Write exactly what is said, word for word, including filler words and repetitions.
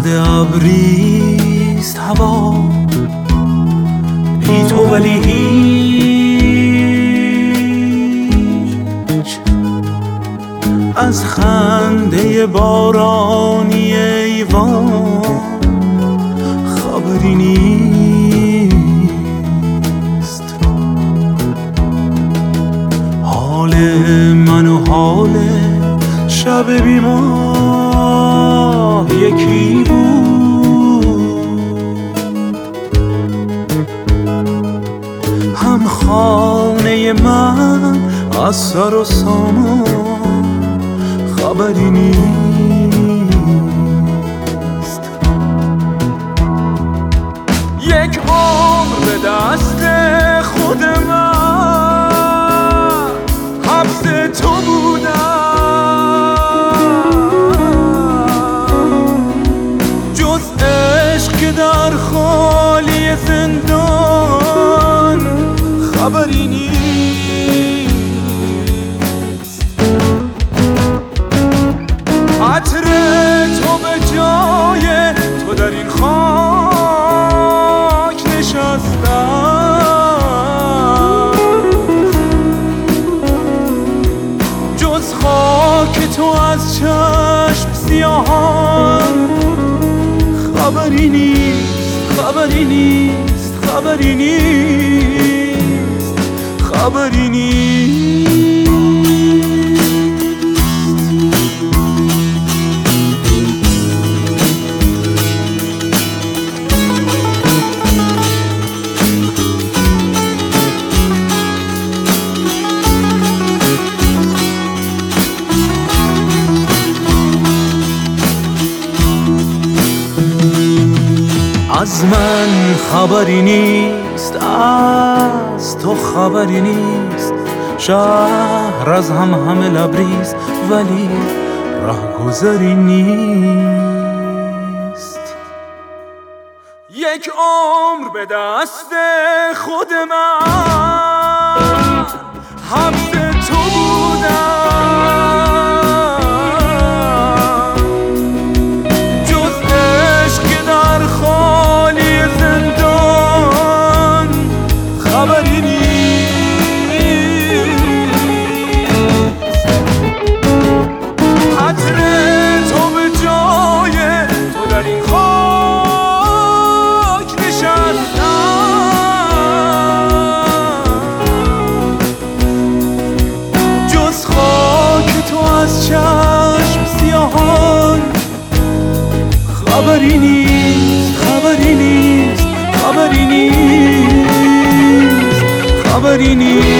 آمده ابریست هوا بی تو، ولی هیچ از خنده بارانی ایوان خبری نیست. حال من و حال شب بیماه یکی بود، هم خانه من از سر و سامان خبری نیست. یک عمر به دست خود من حبس تو بودم، جز عشق که در خالی زندان خبری نیست. عطر تو به جای تو در این خاک نشستم، جز خاک تو از چشم سیاهان خبری نیست، خبری نیست، خبری نیست، خبری نیست. از من خبری نیست، از تو خبری نیست. شهر از هم همه لبریز، ولی راهگذری نیست. یک عمر به دست خود من حبس تو بودم، جز عشق که در خالی زندان خبری نیست. عطر تو به جای تو در این خاک نشستم، جز خاک تو از چشم سیاهان خبری نیست، خبری نیست، خبری نیست، خبری نیست.